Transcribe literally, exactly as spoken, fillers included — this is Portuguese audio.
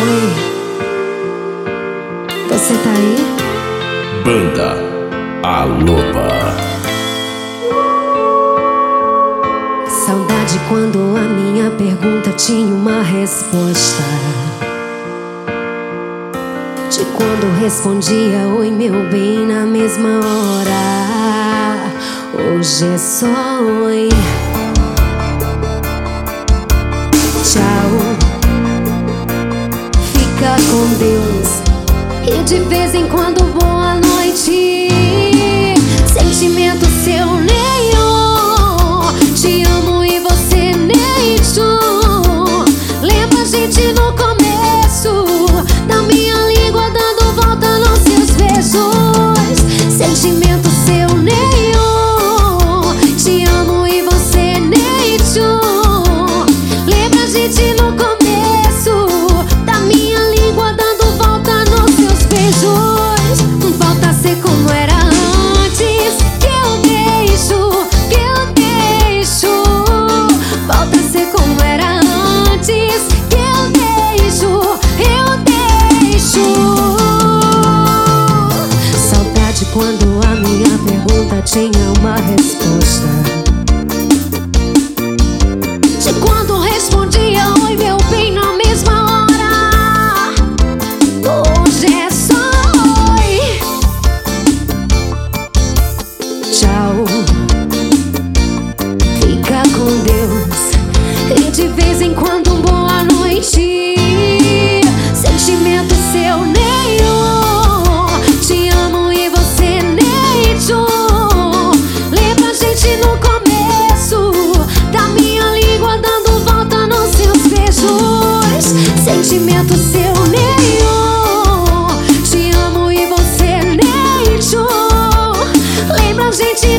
Oi, você tá aí? Banda A Loba. Saudade quando a minha pergunta tinha uma resposta, de quando respondia oi meu bem na mesma hora. Hoje é só oi, tchau, fica com Deus e de vez em quando boa noite. Sentimento seu nenhum, te amo e você nem tchum. Lembra a gente no começo, da minha língua dando volta nos seus beijos. Sentimento seu nenhum, te amo e você nem tchum. Lembra a gente no começo, da minha língua dando volta nos seus beijos. Volta a ser como era antes, que eu deixo, que eu deixo. Volta a ser como era antes, que eu deixo, eu deixo. Saudade quando a minha pergunta tinha uma resposta, de quando respondia oi meu bem na mesma hora. Hoje é só oi, tchau, fica com Deus e de vez em quando boa noite. Sentimento seu nenhum, te amo e você nem tchum. Lembra a gente no começo, da minha língua dando volta nos seus beijos. Sentimento seu nenhum, te amo e você nem tchum. Lembra a gente